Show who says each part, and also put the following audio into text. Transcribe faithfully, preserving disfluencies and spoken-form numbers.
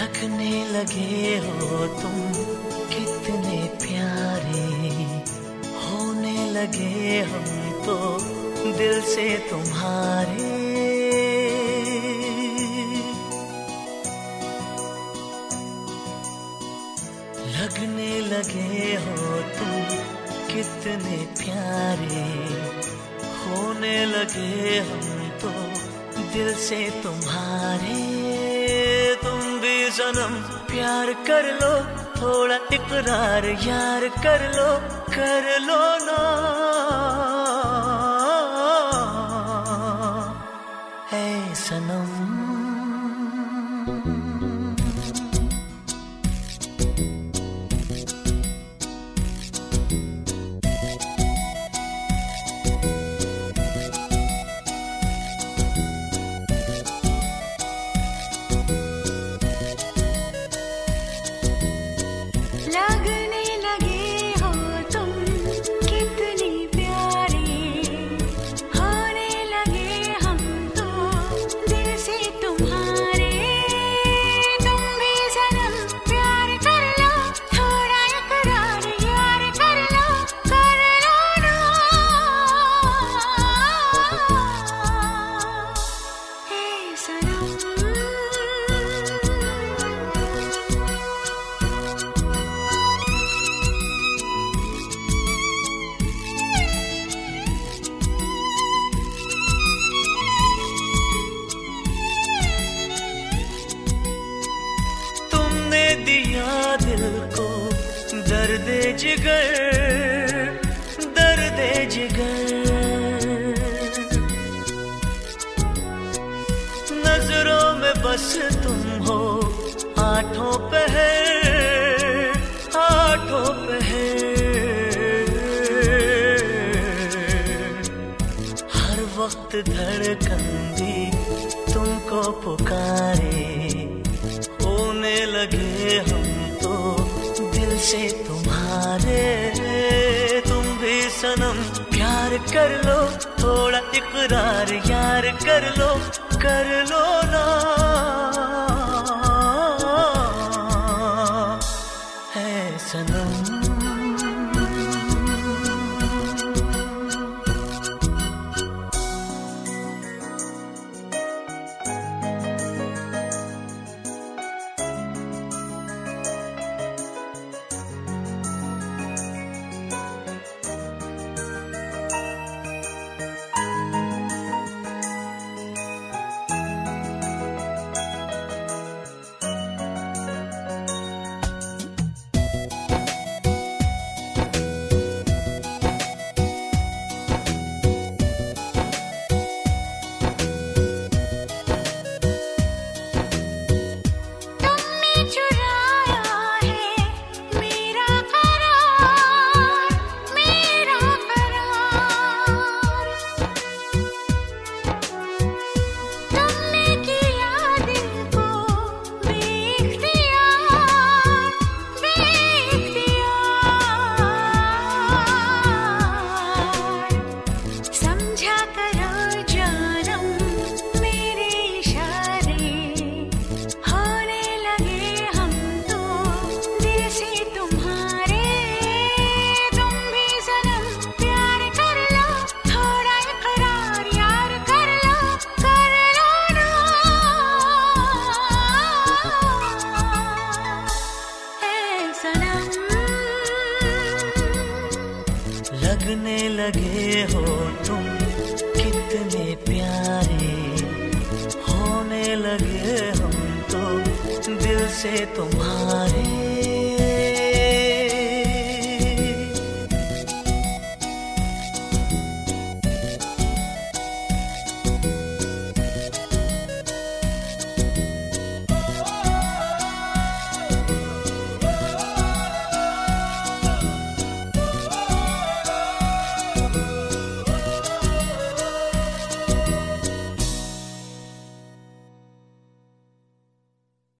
Speaker 1: लगने लगे हो तुम कितने प्यारे, होने लगे हम तो दिल से तुम्हारे। लगने लगे हो तुम कितने प्यारे, होने लगे हम तो दिल से तुम्हारे। तुम भी सनम प्यार कर लो, थोड़ा इकरार यार कर लो, कर लो ना ऐ सनम। दिया दिल को दर्द जिगर, दर्द जिगर। नजरों में बस तुम हो आठों पहर, आठों पहर। हर वक्त धड़कन भी तुमको पुकारे, होने लगे हम तो दिल से तुम्हारे। तुम भी सनम प्यार कर लो, थोड़ा इकरार यार कर लो, कर लो ना है सनम। लगने लगे हो तुम कितने प्यारे, होने लगे हम तो दिल से तुम्हारे।